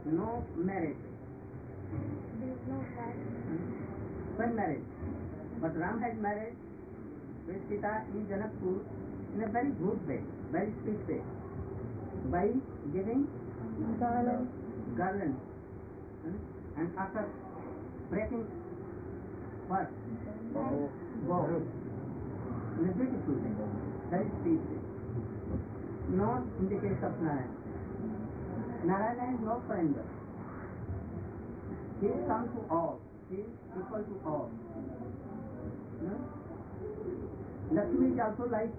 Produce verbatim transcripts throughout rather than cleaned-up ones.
no marriage. There is no marriage. When marriage? But Ram had married with Sita in Janakpur in a very good way, very sweet way, by giving Garland. garlands. And after breaking what? Bow. Bow. In a beautiful way, very sweet way. Not in the case of Narayana. Narayana is no friend. He is come to all. He is equal to all. No? Lakshmi is also like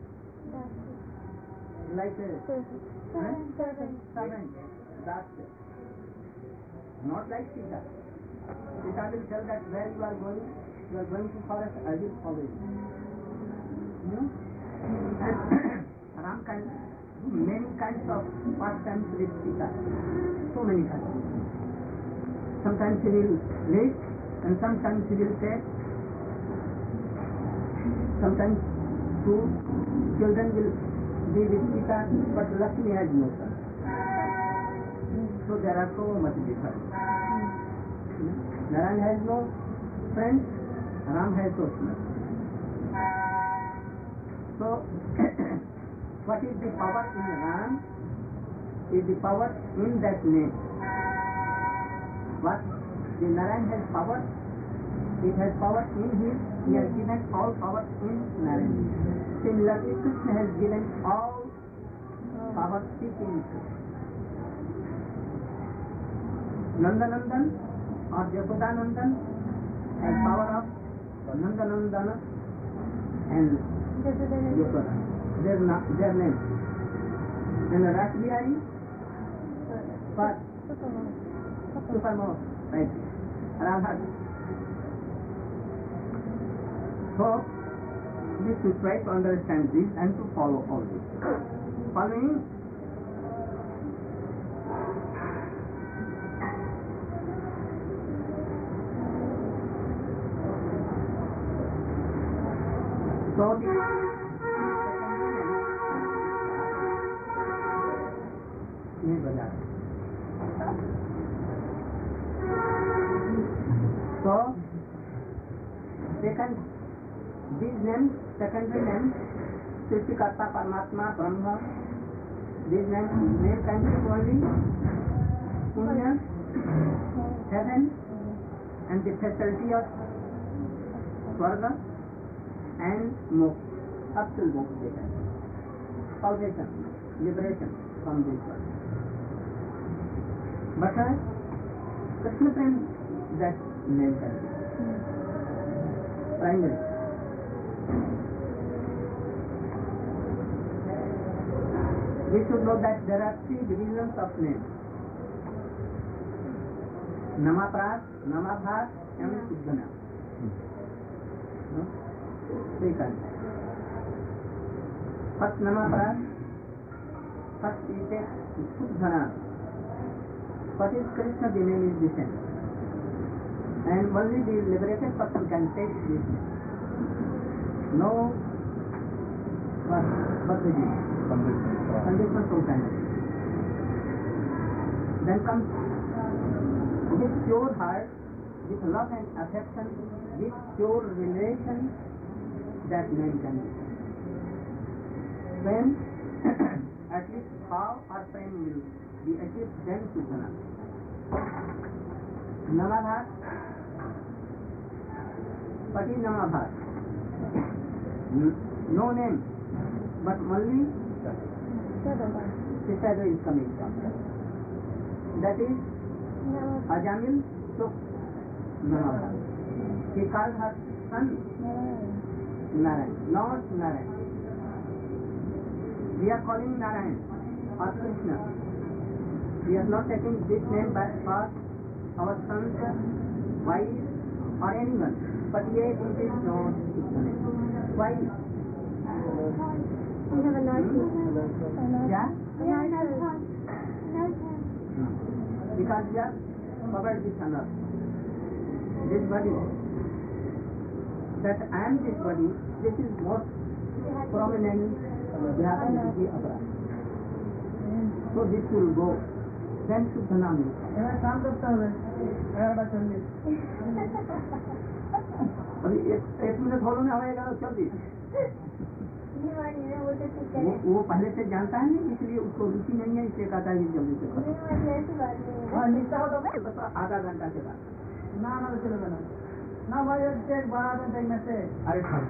like a Servant. Servant. servant. That's it. Not like Sita. Sita will tell that where you are going, you are going to forest, I will follow you. No? Ram can do many kinds of pastimes with Sita. So many kinds. Sometimes he will live and sometimes he will take. Sometimes two children will be with Sita, but Lakshmi has no son. So there are so much difference. Narayan has no friends, Ram has no friends. So what is the power in Ram is the power in that name. What? The Narayan has power, it has power in him, he has given all power in Narayan. Similarly, Krishna has given all power seeking. Nandanandan or Jasodanandan has power of Nandanandana and Jasoda. Their, their name. And Rasbihari, what? Supermode. Right. Radha. So, we should try to understand this and to follow all this. Following so the ये बजा so second these names secondary names Srishtikarta Paramatma Brahma these names name can be only Punya heaven and the facility of Swarga and Moksha up till Moksha salvation liberation from this world. But uh, Krishna Prem that name can be primary. We should know that there are three divisions of names. Namaprat, Namabhat and Suddhana. No? Three kinds. First Namaprat, first we take Suddhana. What is Krishna? The name is the same. And only the liberated person can take this name. No what? Bhakti. Condition from time. Then comes with pure heart, with love and affection, with pure relation, that name can be. When at least how or prem will be achieved, then Suddhana. Namabhat. What is Namabhat? No name, but only the shadow is coming from. That is Ajamil Suk Namabhat. He called her son Narayan, not Narayan. We are calling Narayan or Krishna. We are not taking this name by for our sons, wives or anyone. But yet it is not his name. Why? We have a nice Hmm? Yeah? We have a nice one. No. Because we are covered with honor. This body. That I am this body, this is most prominent. So this will go. then Shuddhanam. এবার কাম করতে হবে এগারোটা চল্লিশ अभी एक एक minute होने में आएगा चौबीस। वो वो पहले से जानता है नहीं, इसलिए उसको रुचि नहीं है, इसलिए कहता है कि जल्दी से करो। हाँ निश्चय हो तो बस आधा घंटा के बाद। ना ना तो चलो ना ना भाई एक बड़ा देख में से अरे ठीक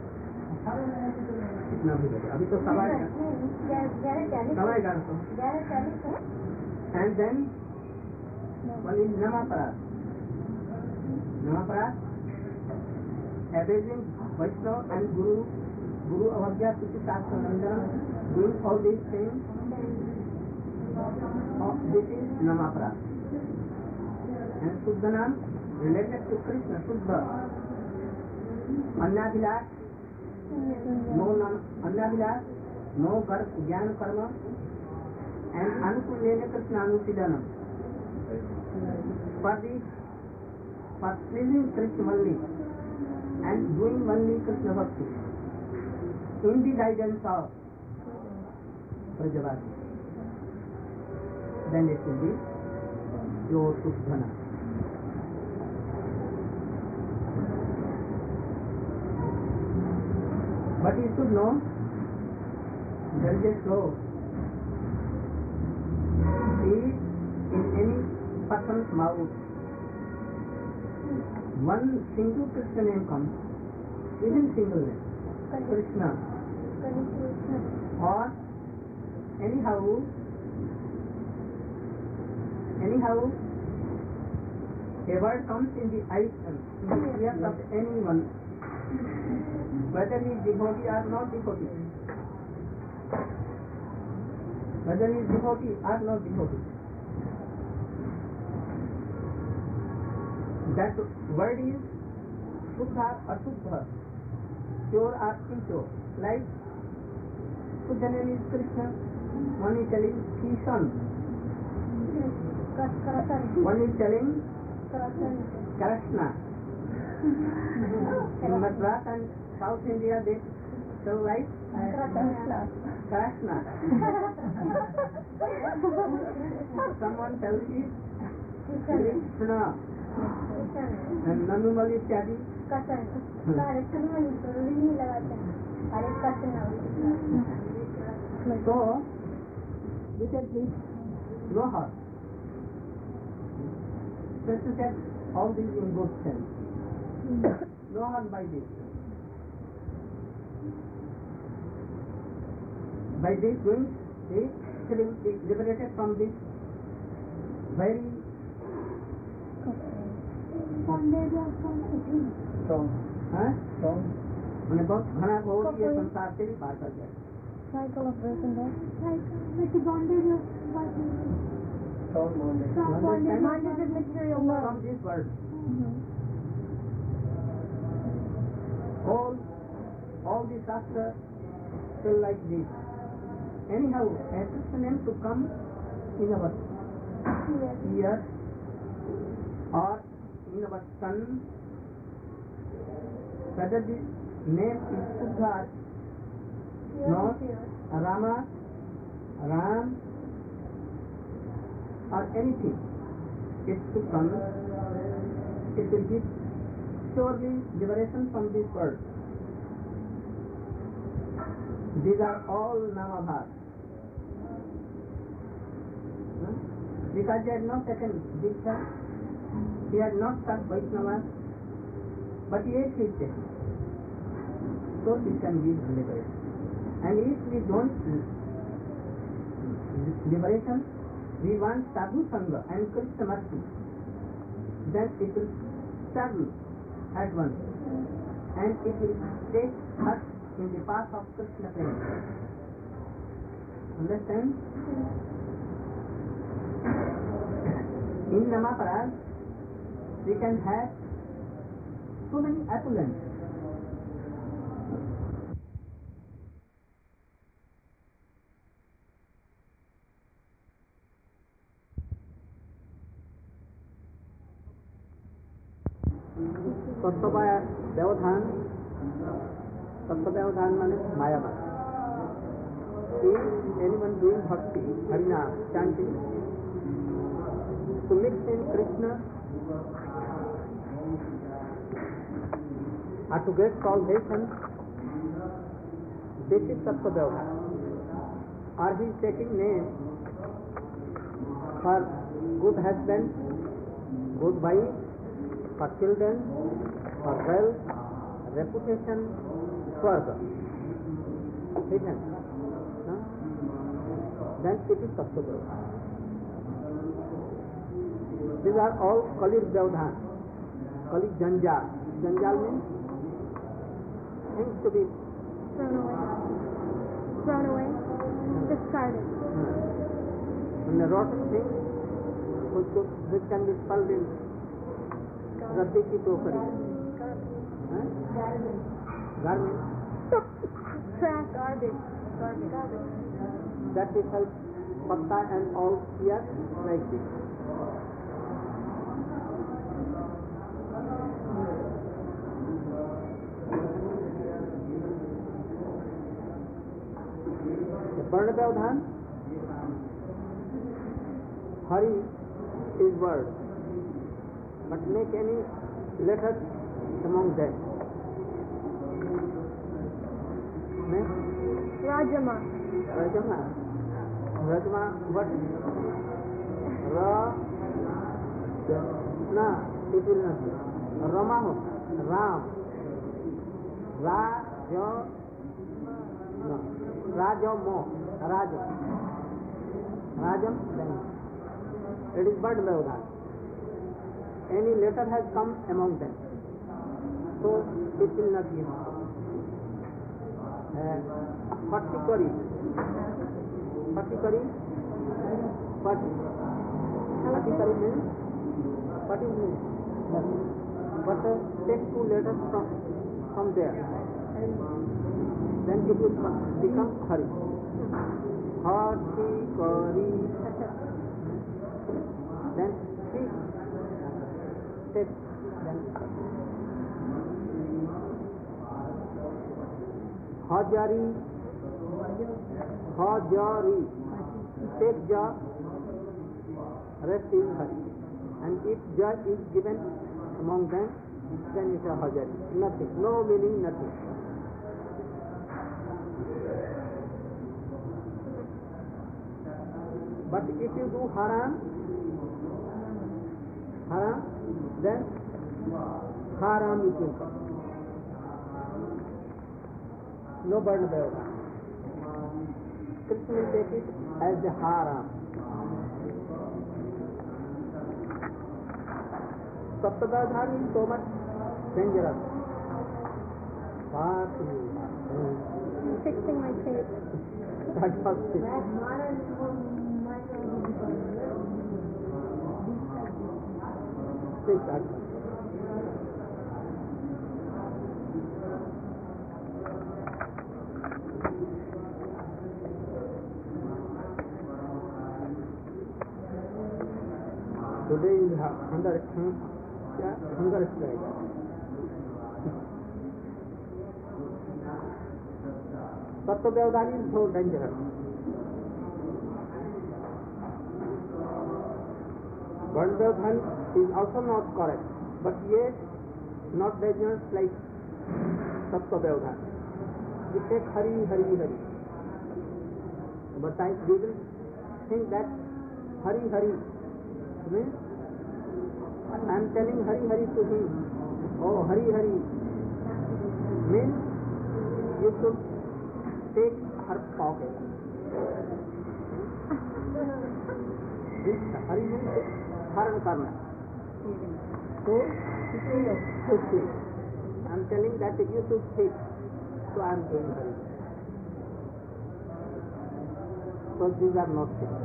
इतना भी बजे अभी तो सवा सवा ग्यारह सौ एंड देन वन इज नमापराध नमापराध abusing Vaishnava and Guru Guru Avagya Suchi Shastra Nandana, doing all these things, oh, this is Namaparad. And Shuddhanam related to Krishna, Shuddha. Annabhilash, no Annabhilash, no Jnana Karma, and Anukulena Krishna Anusidanam. For this, for pleasing Krishna only, and doing only Krishna Bhakti in the guidance of Prajavati, then it will be pure Shuddhana. But you should know, there is a flow. If in any person's mouth one single Krishna name comes, even single name, Krishna, or anyhow, anyhow, a word comes in the eyes and in the ears of anyone, whether he is devotee or not devotee, whether he is devotee or not devotee, that word is Shuddha or Shuddha, pure or impure. Like Shuddha name is Krishna, one is telling Kishan, one is telling Krishna. In Madras and South India they tell like Krishna. Someone tells it Krishna. And Nanumali Ityadi. So, look at this. No heart. Just to set all these in good sense. No harm by this. By this doing, he will be liberated from this very मैंने बहुत घना घोर ये संसार से भी पार कर जाए। Cycle of birth and death. Like the bondage of Strong bondage. Strong bondage. Bondage of material world. From this world. Mm-hmm. All, all the shastra feel like this. Anyhow, a Krishna name to come in our ear or in our sun, whether this name is Shuddha, not Rama, Ram, or anything, it to come, it will give surely liberation from this world. These are all Namabhas. Hmm? Because they had not taken Diksha, he had not stuck Vaishnavas, but yet he is taken. So he can give liberation. And if we don't liberation, we want sadhu sangha and Krishna mercy, then it will struggle at once, and it will take us in the path of Krishna prema. Understand? In Namaparad, we can have so many opulence. तत्वपाय व्यवधान, तत्व व्यवधान माने मायावाद. If anyone doing bhakti, harina, chanting, to mix in Krishna or to get salvation, this is Sattva Vyavahara. Or he is taking name for good husband, good wife, for children, for wealth, reputation, Swarga. Hidden. No? Then it is Sattva Vyavahara. These are all Kali Vyavadhan, Kali Janjal. Janjal means things to be Thrown away. Thrown away. Discarded. and the rotten thing which, could, which can be spelled in Radhi ki tokari. Garment. Trash. Garbage. Garbage. That is help patta and all here like this. Varna Vyavadhan, Hari is word, but make any letters among them. Next, Rajama. Rajama. Rajama, what? Ra, na, it will not be. Rama, Ram. Ra, Jo, no. Rajamo, Rajam. Rajam, then. It is bird Vyavadhan. Any letter has come among them. So it will not give. Uh, Patikari. Patikari. Pat. Patikari means. What is mean? But uh, take two letters from, from there. Then it will become Hari. Hati Kari. Then three steps. Then Hajari. Hajari. Take Ja. Rest is Hari. And if Ja is given among them, then it is Hajari. Nothing. No meaning, nothing. But if you do haram, haram, then haram it will come. No burden Vyavadhan. Krishna will take it as the haram. Sattva Vyavadhan is so much dangerous. Far to you. Fixing my tape. That was it. Take that. Today is under yeah, hunger strike. Sattva Vyavadhan is so dangerous. Varna Vyavadhan is also not correct, but yet not dangerous like Sattva Vyavadhan. We take Hari, Hari, Hari. But I didn't think that Hari, Hari means I am telling Hari, Hari to him. Oh, Hari, Hari means you should take her pocket. Hari means Haran Karna. So, to see. I am telling that you should take. So I am doing Hari. So these are not things.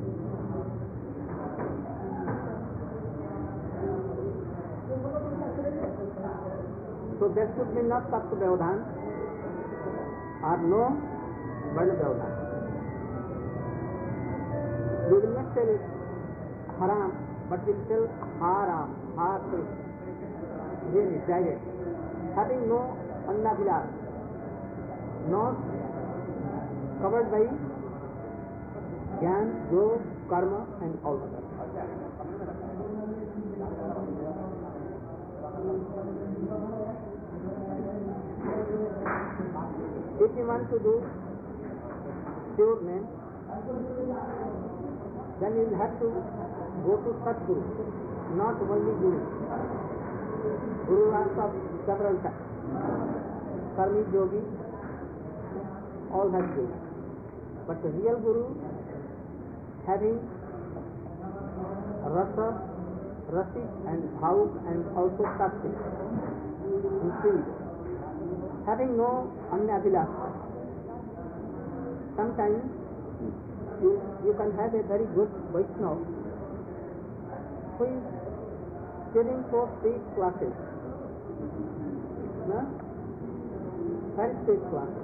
So there should be not Sattva Vyavadhan or no Varna Vyavadhan. We will not tell it haram, but we will tell haram, har really direct. Having no anna vilas, not covered by jnana, yoga, karma and all that. If you want to do pure name, then you will have to go to Satguru, not only Guru. Guru are of several types. Karmi, Yogi, all have Guru. But the real Guru, having Rasa, Rasik and Bhavuk and also Sattvic, and Sweet, having no Anyabhilasa. Sometimes you, you can have a very good Vaishnava who is giving for state classes, no? Very state classes,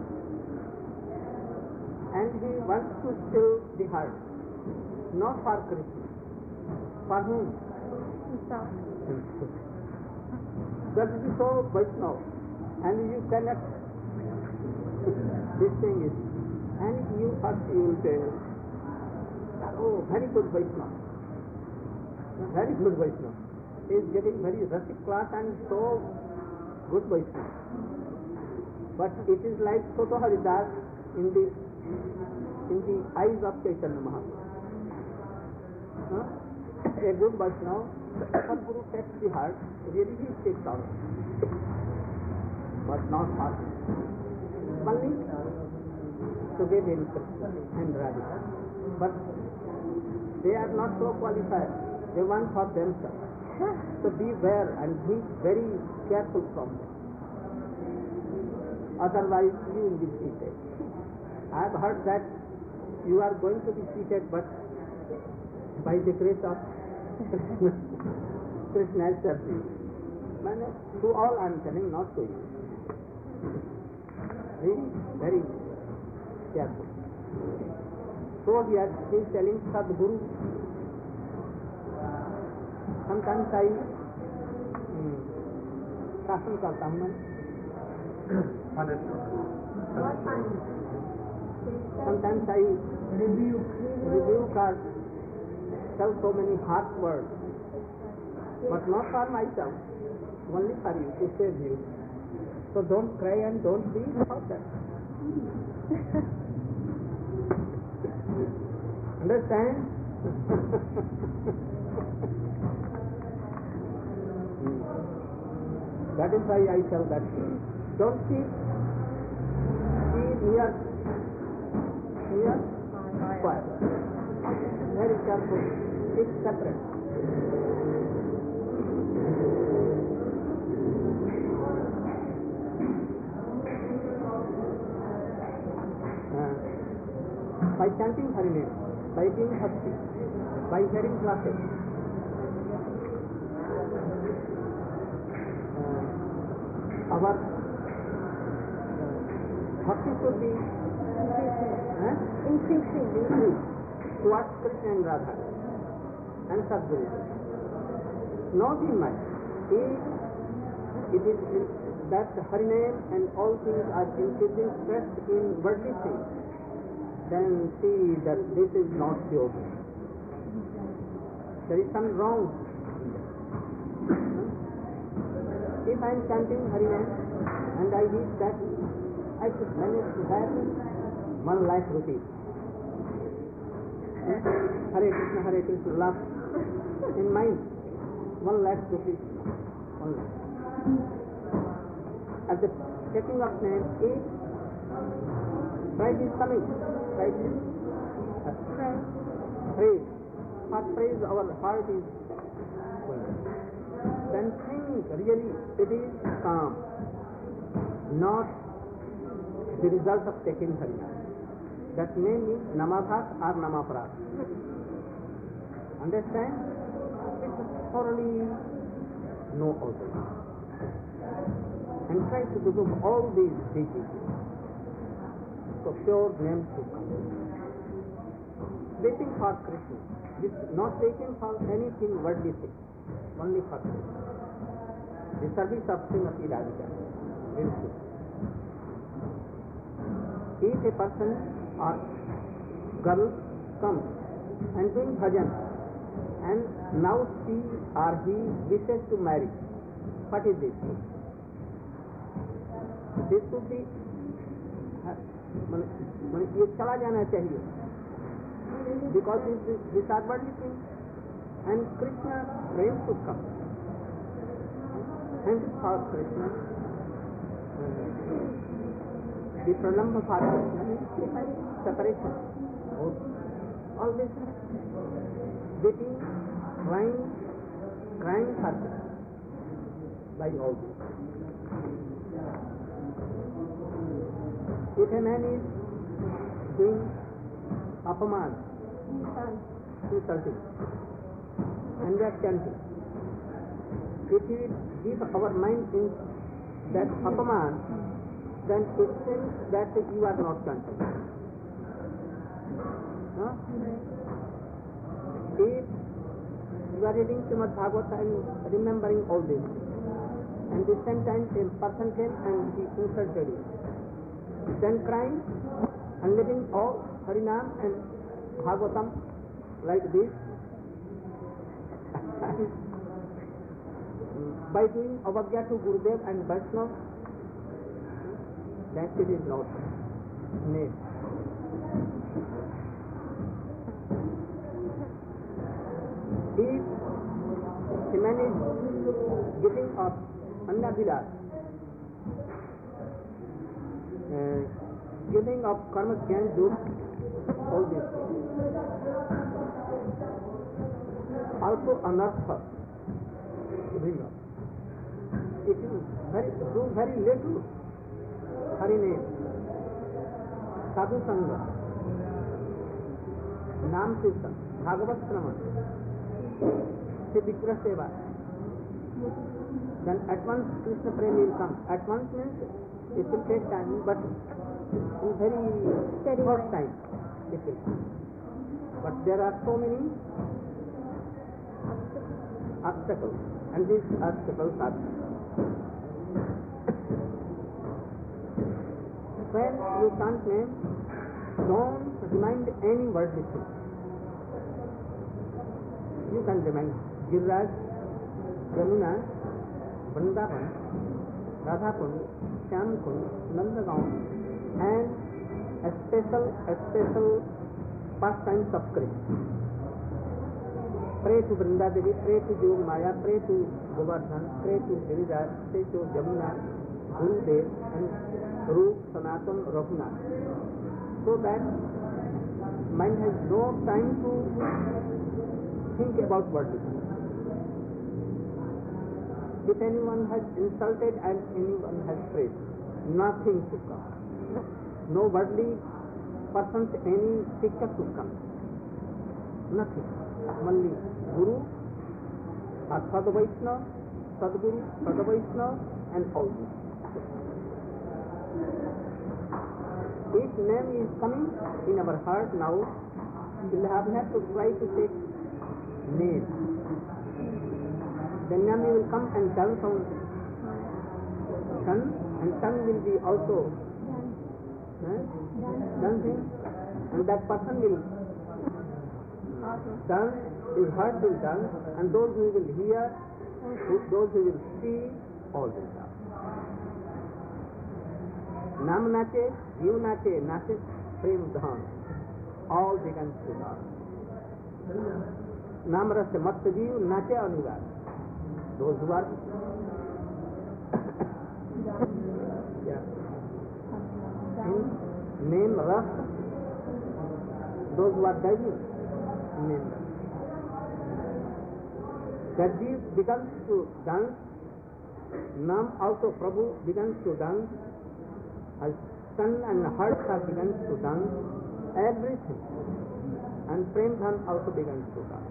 and he wants to still the heart, not for Krishna. For whom? Himself. That is so Vaishnava, and you cannot. This thing is, and you first you will say, oh, very good Vaishnava, very good Vaishnava. He is getting very rustic class and so good Vaishnava. But it is like Soto Haridas in the in the eyes of Chaitanya Mahaprabhu. Huh? A good Vaishnava, the Guru takes the heart, really he takes out, but not heart. Only to give him Krishna and Radhika. But they are not so qualified. They want for themselves. So beware and be very careful from them. Otherwise you will be seated. I have heard that you are going to be seated, but by the grace of Krishna, Krishna has served you. To all I am telling, not to you. Very, very careful. So he has been telling Sadguru. Sometimes I hmm, शासन करता हूँ मैं. Sometimes I Review. rebuke or tell so many harsh words, but not for myself, only for you, to save you. So don't cry and don't be about that. Understand? That is why I tell that. Don't see, see near, near fire. Very careful. It's separate. Uh, by chanting Hari name, by being happy, by hearing classes, uh, our uh, bhakti should be uh, Increasing. increased towards Krishna and Radha and Sadguru. Not in mind. If it is that Hari name and all things are increasing stress in worldly things, then see that this is not pure. There is some wrong. If I am chanting Hari name and I wish that I should manage to have one lakh rupees. Hare Krishna, Hare Krishna, laugh in mind. One lakh rupees. One lakh. At the taking of name, each prize is coming. Prize is Right. praise. For praise our heart is going. Then think really it is calm, not the result of taking Harinam. That may mean Namabhat or Namaparat. Understand? It's thoroughly know all this. And try to remove all these deities. So pure name should come. Waiting for Krishna. This not waiting for anything worldly thing. Only for Krishna. The service of Srimati Radhika. Very good. If a person or girl comes and doing bhajan and now she or he wishes to marry, what is this? This should be माने ये चला जाना चाहिए, because this this are worldly things, and Krishna prem should come, and for Krishna the pralambha for Krishna is separation. All this getting crying, crying for Krishna by all this. If a man is doing apaman, insulting, and we are chanting, if we give our mind in that apaman, then it seems that you are not chanting. Huh? If you are reading Srimad Bhagavata and remembering all this, and the same time a person came and he insulted you, then crying and living all Harinam and Bhagavatam like this, by doing avagya to Gurudev and Vaishnava, that it is not made. If a man is giving up Anna Vilas, Uh, giving up karma can do all these things. Also anartha giving up. If you very, do very little Hari name, sadhu sangha, naam kirtan, bhagavat shravan, se vigrah seva, then at once Krishna prem will come. At once means it will take time, but in very Steady short way. time it will come. But there are so many obstacles, and these obstacles are when you chant name, don't remind any worldly thing. You can remind Giriraj, Yamuna, Vrindavan, Radhakund, Shyamkund, Nandagaon, and a special, a special pastimes of Krishna. Pray to Vrindadevi, pray to Jog Maya, pray to Govardhan, pray to Giriraj, pray to Jamuna, Gurudev, and Rup, Sanatan, Raghunath. So that mind has no time to think about worldly things. If anyone has insulted and anyone has praised, nothing should come. No worldly person's any picture should come. Nothing. Only Guru, or Sad Vaishnava, Sadguru, Sad Vaishnava, and all this. If name is coming in our heart now, we will have, have to try to take name. Then name will come and dance on tongue, and tongue will be also eh, dancing, and that person will dance, his heart will dance, and those who will hear, those who will see, all will dance. Nam nache, Jiv nache, nache prem dhan, all begins to dance. Nam rasa mat jiv nache anugar. Those who are yeah. in name ras, those who are diving in name ras. That jiv begins to dance, Nam also Prabhu begins to dance, as sun and heart have begun to dance, everything, and Prem Dhan also begins to dance.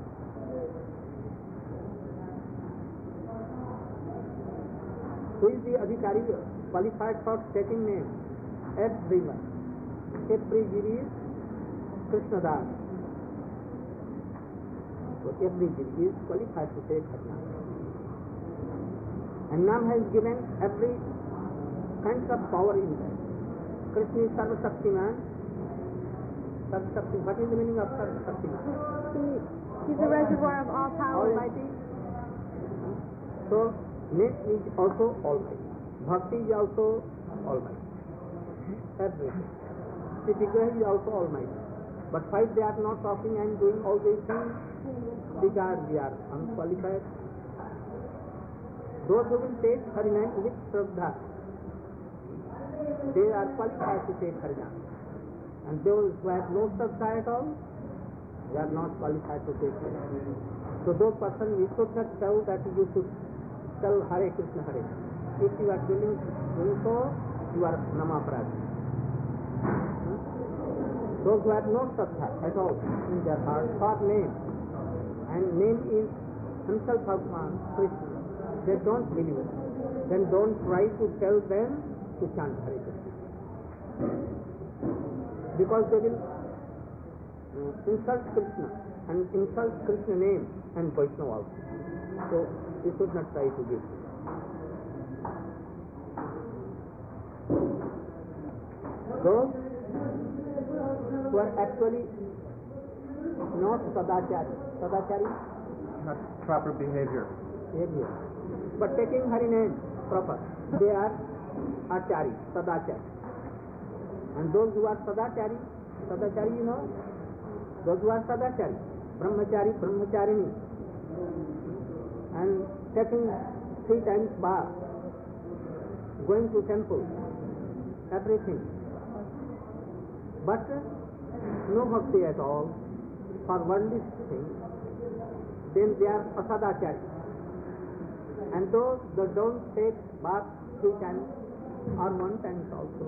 Who is the adhikari qualified for taking name? Everyone. Every jiva is Krishna Das. So every jiva is qualified to take her name. And Nam has given every kind of power in that. Krishna is Sarva Shaktiman. Sarva Shakti. What is the meaning of Sarva Shaktiman? He, he's a reservoir of all power. Almighty. So Name is also Almighty. Bhakti is also Almighty. Everything. The Vigraha is also Almighty. But why they are not talking and doing all these things? Because they are unqualified. Those who will take Harinam with Shraddha, they are qualified to take Harinam. And those who have no Shraddha at all, they are not qualified to take Harinam. So those persons, we should not tell that you should tell Hare Krishna Hare. If you are doing, doing so, you are Namaprati. Those who have no Shraddha at all in their heart for name, and name is himself Bhagavan Krishna, they don't believe, then don't try to tell them to chant Hare Krishna. Because they will uh, insult Krishna and insult Krishna name and Vaishnava also. So you should not try to give. Those who are actually not sadachari, sadachari, Not proper behavior. behavior, but taking Hari name proper, they are achari, sadachari. And those who are sadachari, sadachari you know, those who are sadachari, brahmachari, brahmacharini, and taking three times bath, going to temple, everything. But no bhakti at all for worldly things, then they are asadachari. And those that don't take bath three times or one time also,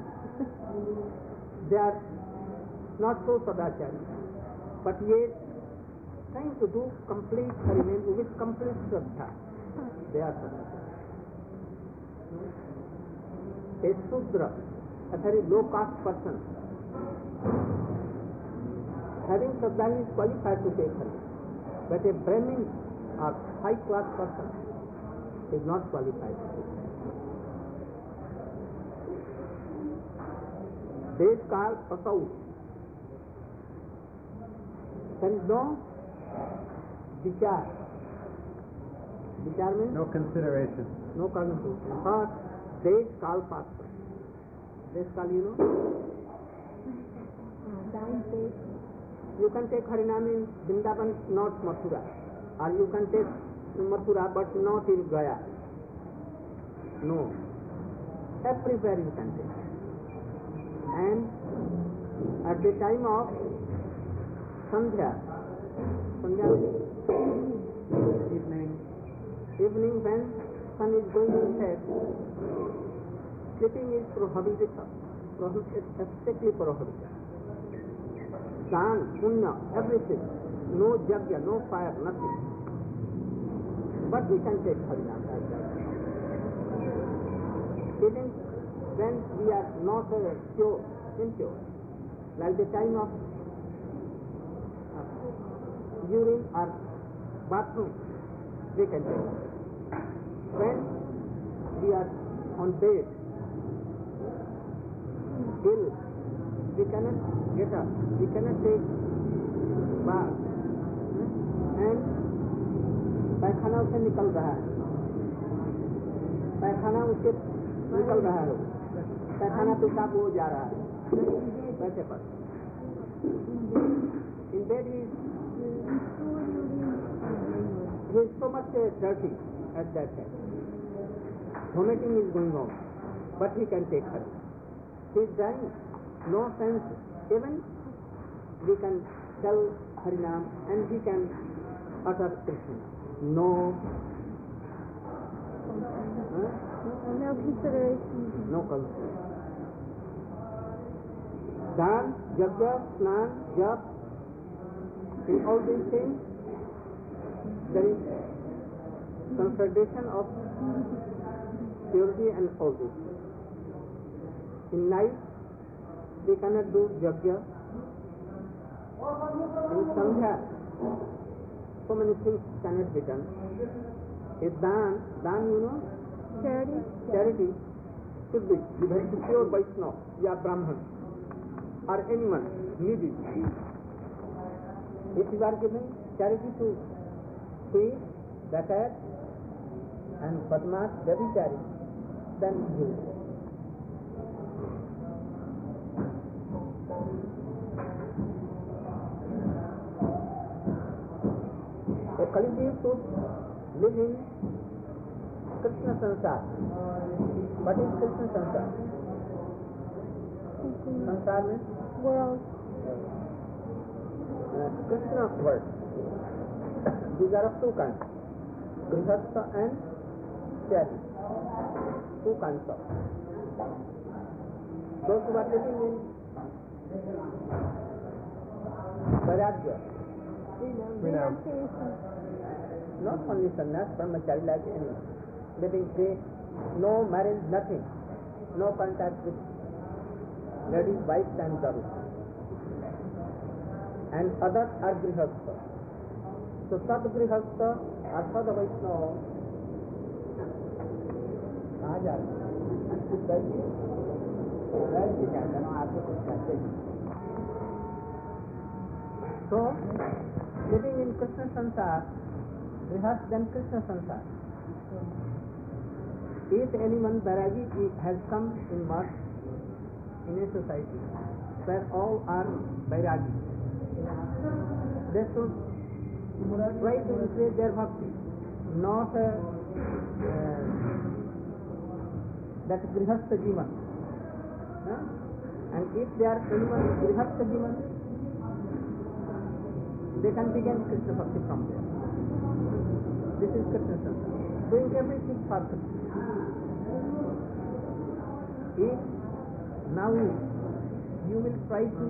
they are not so sadachari, but yet trying to do complete Harinam with complete Shraddha. They are sadachari. A Sudra, a very low caste person, having Shraddha is qualified to take Harinam. But a Brahmin or high class person is not qualified to take Harinam. Desh Kal Asau. There is no vichar. Vichar means No consideration. no consideration. Or Desh Kal Patra. Desh Kal, you know? Time, place. You can take Harinam in Vrindavan, not Mathura. Or you can take Mathura but not in Gaya. No. Everywhere you can take. And at the time of Sandhya, Sandhya Evening. evening when sun is going to set, sleeping is prohibited, prohibited, strictly prohibited. Dan, punya, everything, no jagya, no fire, nothing. But we can take Harinam like that. Even when we are not uh, pure, impure, like the time of uh, urine or bathroom, we can take. When we are on bed, ill, we cannot get up, we cannot take bath, and पैखाना उसे निकल रहा है, पैखाना उसके निकल रहा है, पैखाना पेशाब हो जा रहा है, वैसे पर in bed he is, he is so much uh, dirty at that time. Vomiting is going on, but he can take her. He is dying, no sense. Even we can tell Harinam and he can utter Krishna. No, huh? No consideration. No consideration. Dan, Yajna, Snan, Jap, in all these things, there is consideration of purity and all these things. In night, we cannot do Yajna. In Sandhya, so many things cannot be done. A Dan, Dan you know, Charity? charity should be given to pure Vaishnava, ya Brahman, or anyone needy. If you are giving charity to thief, zakat, and Padmas Vyabhichari, then you. A Kali should live in Krishna Sansar. What is Krishna Sansar? Sansar means World. uh, Krishna word. These are of two kinds, Grihastha and Tyagi. Two kinds of. Those who are living in Vairagya, Renunciation. not only sannyas, brahmachari like anyone, living they, no marriage, nothing, no contact with ladies, wives and girls. And others are grihastha. So Sad grihastha or Sad Vaishnava, कहाँ जा रहे हैं? कुछ बैठिए, बैठ के क्या करना, आपको कुछ कहते हैं. So, living in Krishna Sansar, grihastha then Krishna Sansar. If anyone Vairagi has come in birth in a society where all are Vairagi, they should try to increase their bhakti, not uh, uh, that grihastha jivan. Huh? And if they are anyone grihastha jivan, they can begin Krishna bhakti from there. This is Krishna Sansar, doing everything for Krishna. If now you will try to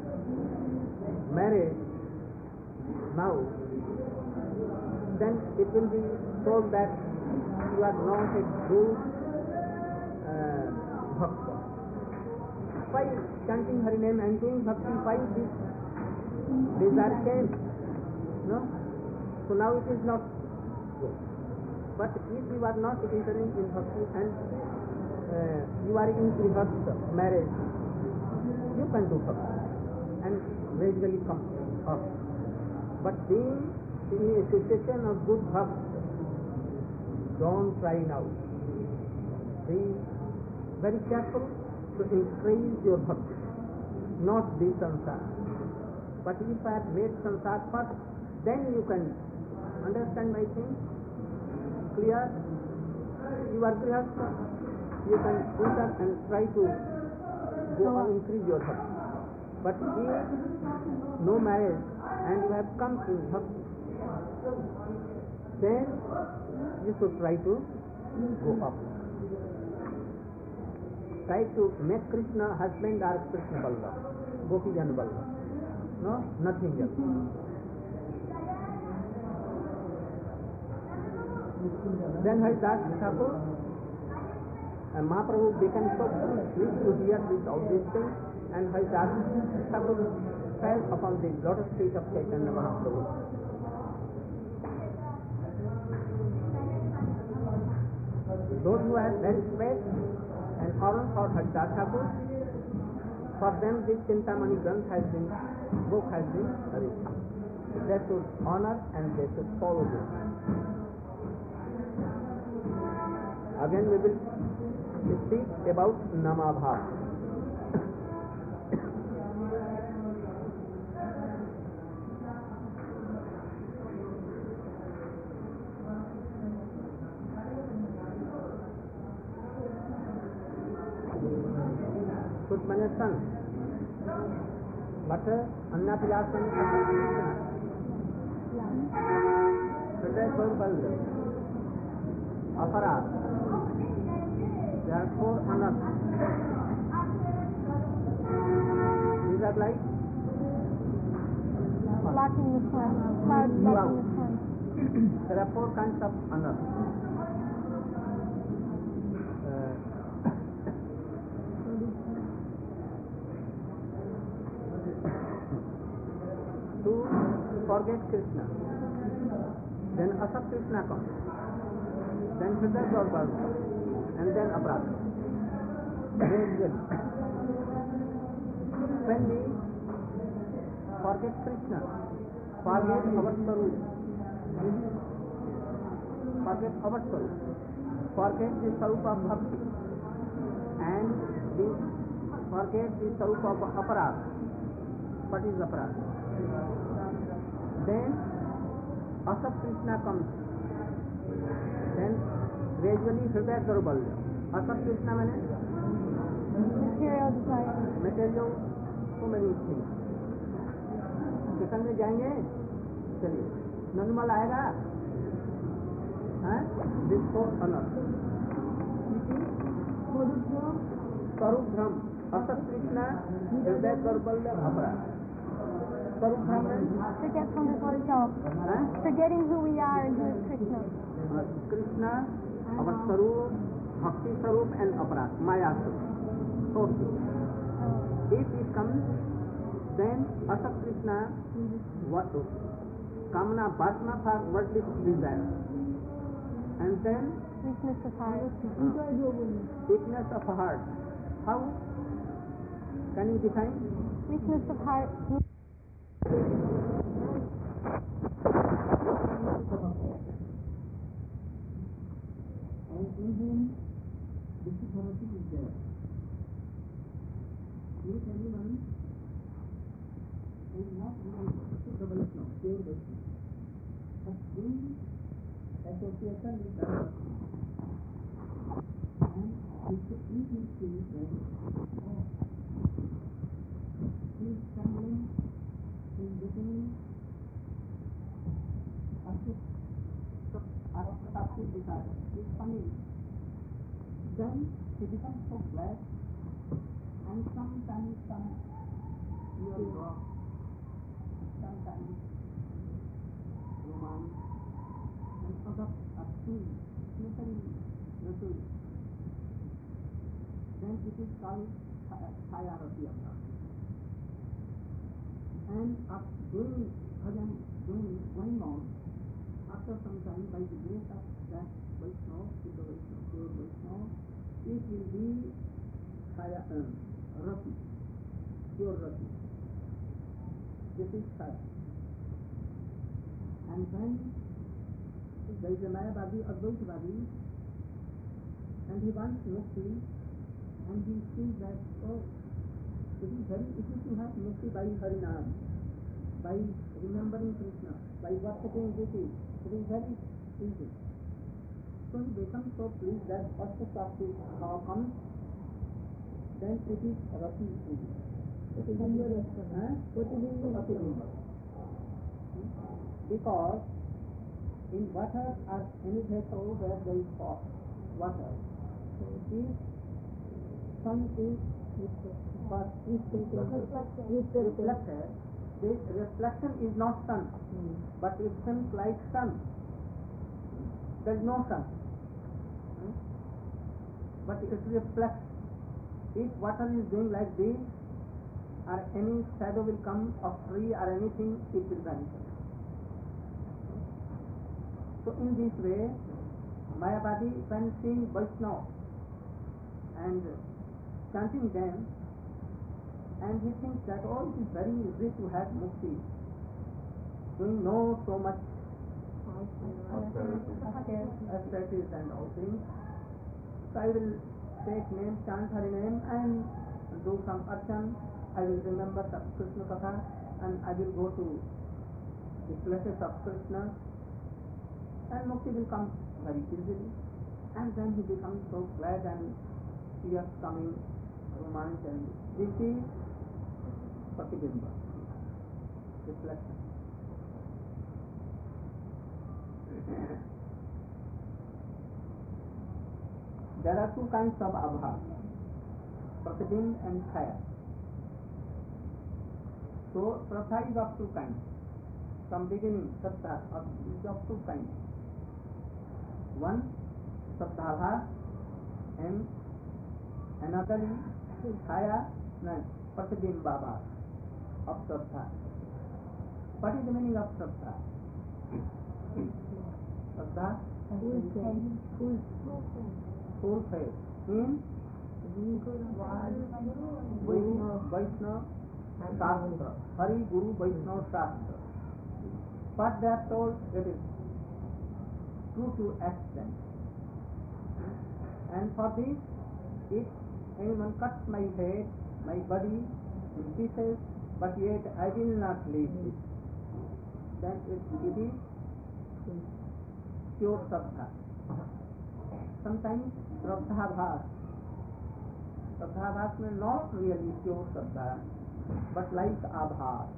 marry now, then it will be told that you are not a true uh, bhakta. Why chanting Hari name and doing bhakti, why this desire came? No? So now it is not good. But if you are not entering in bhakti and uh, you are in grihastha, marriage, you can do bhakti and gradually come up. But being in a situation of good bhakti, don't try now. Be very careful to increase your bhakti, not the sansar. But if I have made sansar first, then you can understand my thing. Clear? You are grihastha, you can enter and try to go and increase your bhakti. But if no marriage and you have come in bhakti, then you should try to go up. Try to make Krishna husband or Krishna Ballabha, Gopi Jan Ballabha. No, nothing else. Then Haridas Thakur and Mahaprabhu became so pleased to hear this all these things, and Haridas Thakur fell upon the lotus feet of Chaitanya Mahaprabhu. Those who have very faith and honor for Haridas Thakur, for them this Chintamani Granth has been, book has been written. They should honor and they should follow this. Again we will speak about Namabhav. Put many sons, but Anna Pilasan, Hriday Gaurbalda, Aparat. There are four annas. These are like Blocking the sun. Clouds blocking the sun. there are four kinds of annas. Uh, to forget Krishna, then Asat Krishna comes, then Hriday Gaurbalda, and then Aparat. Gradually, when we forget Krishna, forget our Sarup, forget our Sarup, forget the Sarup of Bhakti and the forget the Sarup of Aparad. What is Aparad? Then Asat Krishna comes. Then gradually Hridaya Gaurabalya. Asat Krishna means Material desire. material, so many things. Station में जाएंगे, चलिए normal आएगा, हैं? जिसको owner स्वरूप भ्रम, असत कृष्णा, हृदय गौरबल्य अपराध. स्वरूप भ्रम में Forgetfulness of self. हैं? Forgetting who we are and who is Krishna. Krishna, our स्वरूप, भक्ति स्वरूप and अपराध, माया स्वरूp. So if it comes, then asat Krishna, what kamana vasana for worldly desire, and then Weakness of heart. weakness of heart. How can you define? Weakness of heart. And in him, this is there. If anyone is not even Shuddha Vaishnava, pure Vaishnava, has been association with that person, and if he feels that, oh, he is trembling, he is getting Asapati desire, he is funny, then he becomes so glad, and sometimes some tear drop, sometimes romance, and other are seen, especially Rasul. Then it is called Chayarati of God. And after doing bhajan, doing going on, after some time, by the grace of that Vaishnava, Siddha Vaishnava, pure Vaishnava, it will be Chaya, uh, Rati, pure Rati. This is Chaya. And when there is a Mayavadi, Advaitavadi, and he wants mukti, and he sees that, oh, it is very easy to have mukti by Harinam, by remembering Krishna, by worshipping deity. It is very easy. So he becomes so pleased that first Shakti how comes, then it is Rati. Huh? Because in water or any vessel where there is hot water, if sun is but if it is reflected, this reflection is not sun, but it seems like sun. There is no sun, but it reflects. If water is doing like this, or any shadow will come of tree or anything, it will vanish. So in this way, Mayavadi, when seeing Vaishnava and chanting them, and he thinks that, oh, it is very easy to have mukti, doing no so much austerities and all things. So I will take name, chant Hari name, and do some archan. I will remember Krishna Katha, and I will go to the places of Krishna, and mukti will come very easily. And then he becomes so glad, and tears coming, romance, and this is Pratibimba, reflection. There are two kinds of abha, Pratibimb and Chaya. So Pratha is of two kinds. From beginning, Satta is of two kinds. One, Saddhabha, and another is Chaya, no, Pratibimba of Saddha. What is the meaning of Saddha? Saddha? Full faith in Vaishnava Shastra, Hari Guru Vaishnava Shastra. What they are told, it is true to extent. And for this, if anyone cuts my head, my body in pieces, but yet I will not leave it, then it, it is pure Shraddha. Sometimes Shraddha Bhas. Shraddha Bhas may not really pure Shraddha, but like Abhas.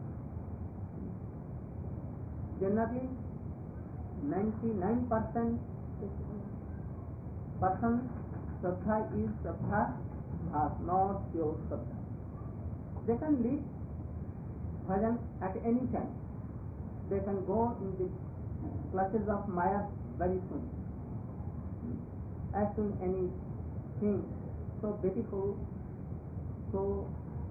Generally, ninety-nine percent person Shraddha is Shraddha Bhas, not pure Shraddha. They can lead bhajan at any time. They can go in the clutches of Maya very soon. As soon anything so beautiful, so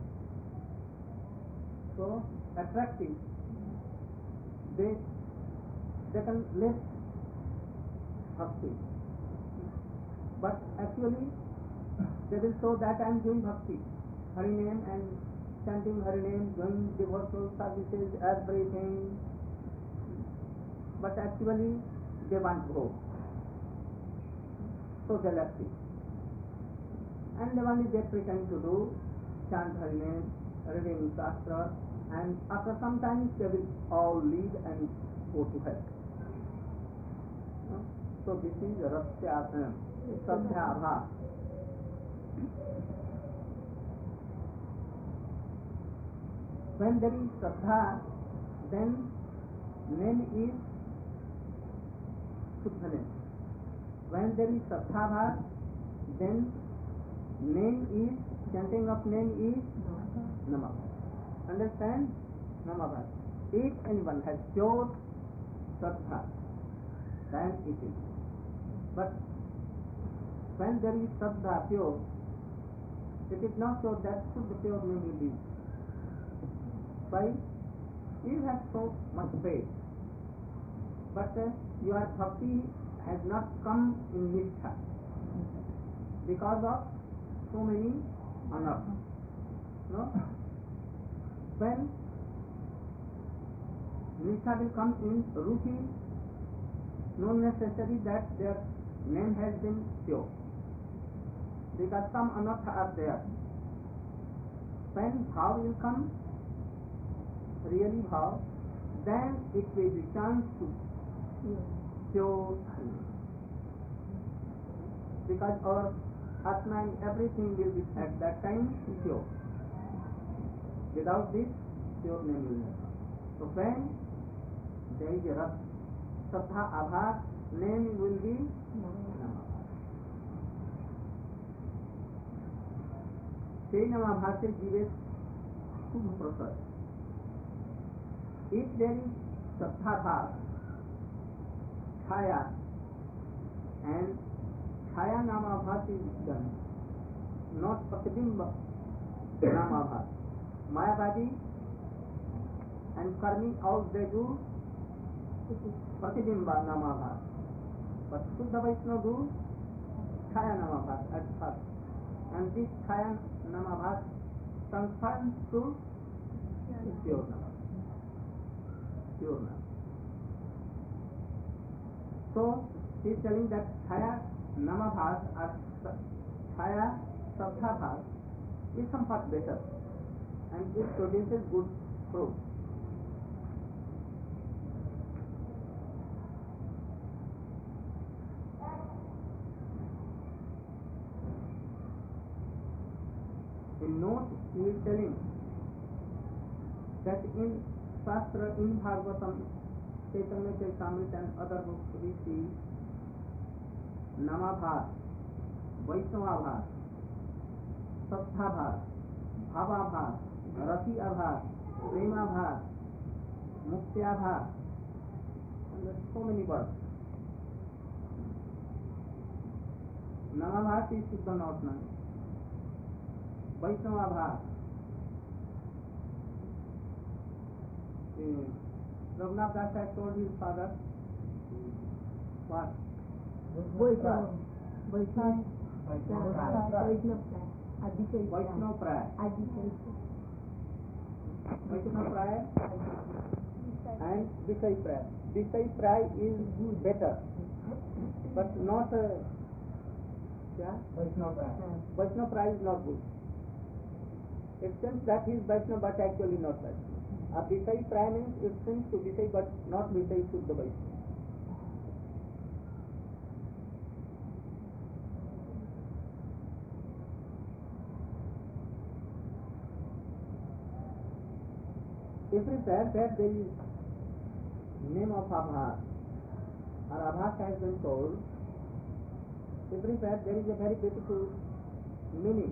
so attractive, they they can live bhakti. But actually, they will show that I am doing bhakti, Hari name and chanting Hari name, doing devotional services, everything. But actually, they want growth. So they left it. And they only they pretend to do chant Hari name, reading Shastra, and after some time they will all leave and go to hell. So this is Rasya Shraddha. When there is Shraddha, then name is Shuddha name. When there is Shraddha, then name is, chanting of name is Namah. Understand? Namah. If anyone has pure Shraddha, then it is. But when there is Shraddha pure, it is not sure that Shuddha pure name will be. Why? You have so much faith, but uh, your bhakti has not come in Nishtha because of so many anarthas. No? When Nishtha will come in Ruchi, not necessary that their name has been pure, because some anarthas are there. When bhav will come, really bhav, then it will be chance to pure Hari. Because our Atma and everything will be at that time pure. Without this, pure name will not come. So when there is a Ras, Shraddha Abhas, name will be Namah. Say Namah Bhasya Jives Shubh Prasad. If there is Shraddha Bhas, Chaya, and Chaya Namabhas is done, not Pratibimba Namabhas. Mayavadi and Karmi, all they do Pratibimba Namabhas. But Shuddha Vaishnava do Chaya Namabhas at first. And this Chaya Namabhas transforms to pure Namabhas. Pure Namabhas. So, he is telling that Chaya Namabhas or Chaya Shraddha is somewhat better and it produces good fruit. In note, he is telling that in Shastra, in Bhagavatam, Chaitanya Charitamrita and other books we see Namabhas, Vaishnavabhas, Satthabhas, Bhavabhas, Rasiabhas, Premabhas, Muktyabhas, and there are so many words. Namabhas is Shuddha not known. Vaishnavabhas, Raghunath Das had told his father what? Vaishnava, Vaishnava, Vaishnava, Adhikari, Vaishnava Praya. Adhikari, Vaishnava Praya and Vishay Praya. Vishay Praya is better, but not uh, क्या? Vaishnava. Vaishnava is not good. It seems that he is Vaishnava but actually not Vaishnava. A Visai Praya means it seems to Visai but not Visai Shuddha Vaishnava. Everywhere where there is name of Abhas or Abhas has been told, everywhere there is a very beautiful meaning.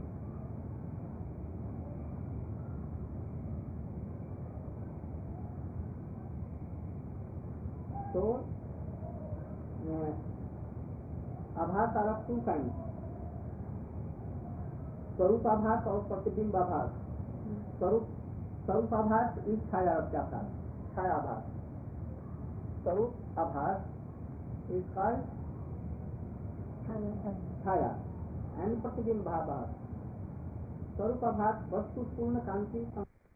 So, uh, Abhas are of two kinds. Swarup Abhas or Pratibimb Abhas. Swarup Swarup Abhas is Chaya Abhas. Chaya Abhas. Swarup Abhas is called Chaya. And Pratibimb Abhas. Swarup Abhas Vastu Purna Kanti